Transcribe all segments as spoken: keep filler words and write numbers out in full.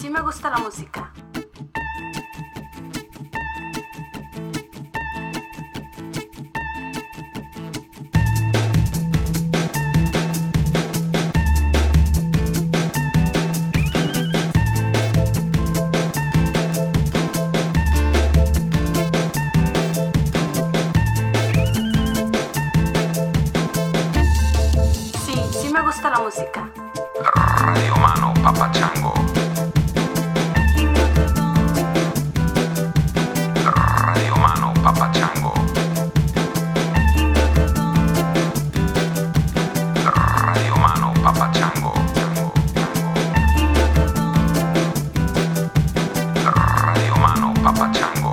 sí me gusta la música. Sí, sí me gusta la música. Radio Mano Papachango. Radio Mano Papachango. Radio Mano Papachango. Radio Mano Papachango.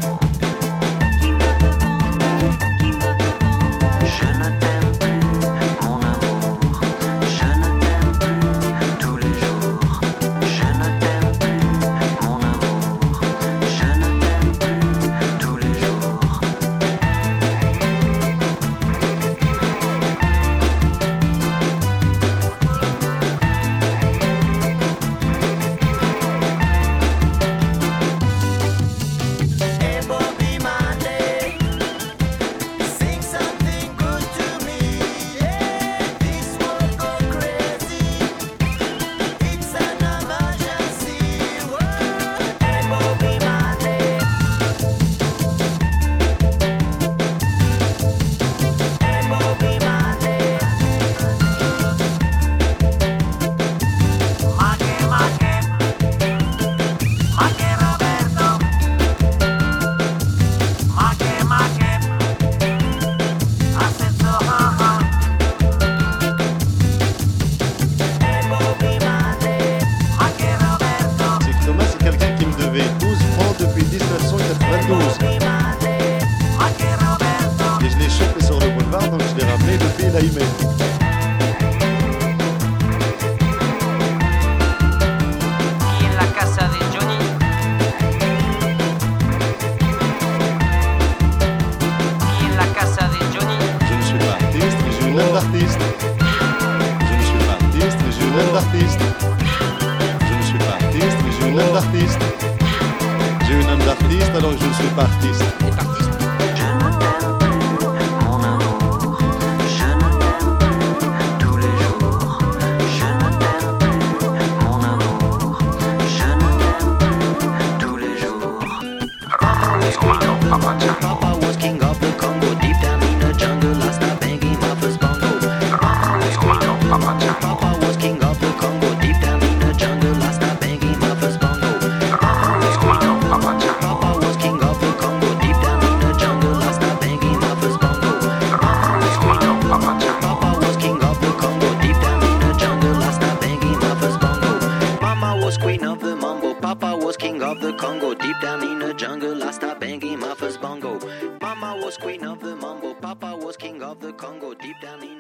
Je ne t'aime plus, mon amour. Je ne t'aime plus tous les jours. Je ne t'aime plus, mon amour. Je ne t'aime plus tous les jours. Hey Bobby Marley, sing something good to me. Yeah, this world go crazy. It's an emergency. Whoa. Hey Bobby Marley. Hey Bobby Marley. Maque, maque. Maque Roberto. Maque, maque. Ascenso, jaja. Hey Bobby Marley. Maque Roberto. C'est que Thomas, c'est quelqu'un qui me devait douze francs depuis dix-neuf cent quatre-vingt-douze. Bobby Marley. Maque Roberto. Et je l'ai chopé sur le boulevard, donc je l'ai ramené depuis la Humaine. Y en la casa de Johnny, y en la casa de Johnny, Je ne suis pas artiste, mais j'ai une âme d'artiste. Je ne suis pas artiste, mais j'ai une âme d'artiste. Je ne suis pas artiste, mais j'ai une âme d'artiste. J'ai une âme d'artiste, alors je ne suis pas artiste. Je ne t'aime plus, mon amour. Je ne t'aime plus tous les jours. Je ne t'aime plus, mon amour. Je ne t'aime plus tous les jours. Radio Mano Papachango. Papa was king of the Congo, deep down in the jungle. I started banging my first bongo. Radio Mano Papachango. Papa was king of the Congo, deep down in the jungle. I started banging my first bongo. Radio Mano Papachango. Papa was king of the Congo, deep down in the jungle. I started banging my first bongo. Radio Mano Papachango. Papa was king of the Congo, deep down in the jungle. I started banging my first bongo. Mama was queen of the mambo. Papa was king of the Congo, deep down in the jungle. I started banging my first bongo. Mama was queen of the mambo. Papa was king of the Congo, deep down in